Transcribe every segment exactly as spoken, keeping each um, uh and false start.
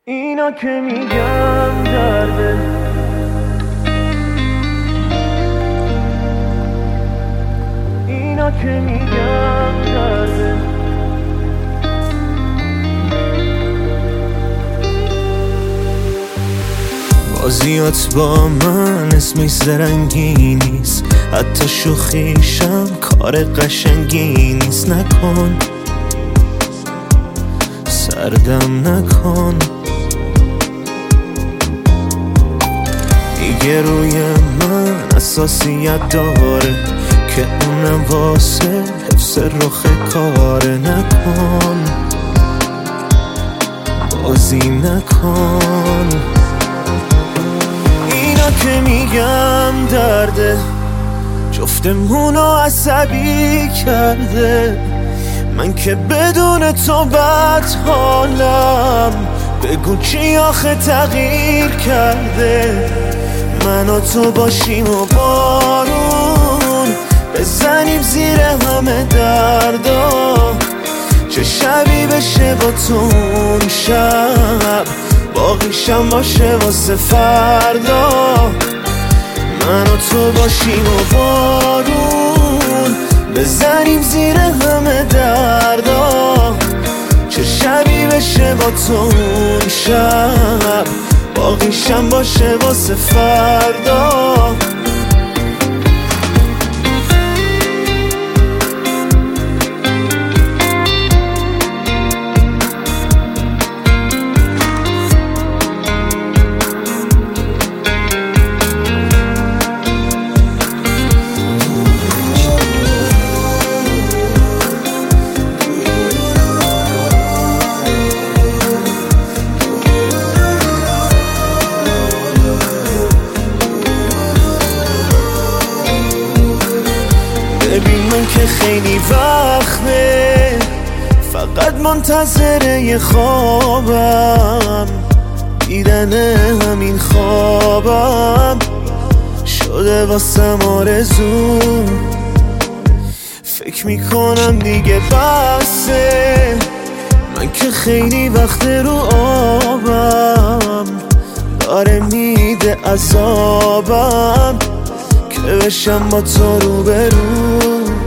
اینا که میگم درده، اینا که میگم درده. بازیات با من اسمش زرنگی نیست، حتی شوخیشم کار قشنگی نیست. نکن سردم نکن، دیگه روی من اساسیت داره که اونم واسه حفظ رخ کاره. نکن بازی نکن، اینا که میگم درده، جفتمونو عصبی کرده. من که بدون تو بد حالم، بگو چی آخه تغییر کرده. من و تو باشیم و بارون بزنیم زیر همه دردا، چه شبی بشه با تو اون شب، باقیشم باشه واسه فردا. من و تو باشیم و بارون بزنیم زیر همه دردا، چه شبی بشه با تو اون شب، باقیشم باشه واسه فردا. ببین من که خیلی وقته فقط منتظر یه خوابم، دیدن همین خوابم شده واسم آرزو. فکر میکنم دیگه بسه، من که خیلی وقت رو آبم، داره میده عذابم که بشم با تو رو برو.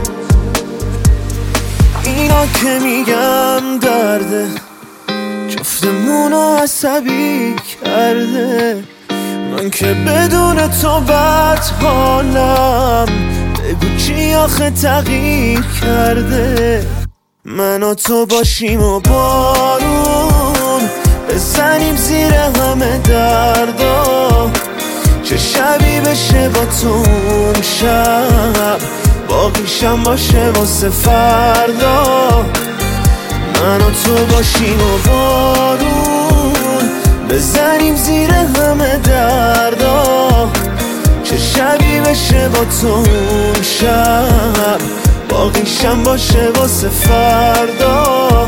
اینا که میگم درده، جفتمونو عصبی کرده. من که بدون تو بد حالم، بگو چی آخه تغییر کرده. من و تو باشیم و بارون بزنیم زیر همه دردا، چه شبی بشه با تو اون شب، باقیشم باشه واسه فردا. من و تو باشیم و بارون بزنیم زیر همه دردا، چه شبی بشه با تو اون شب، باقیشم باشه واسه فردا.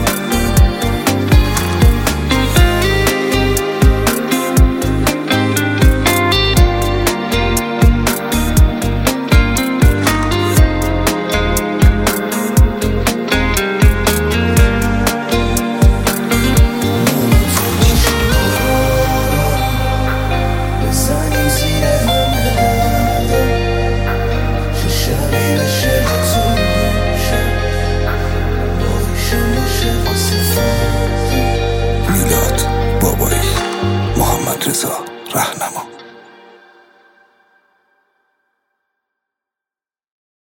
میلاد بابایی، محمد رضا رهنما.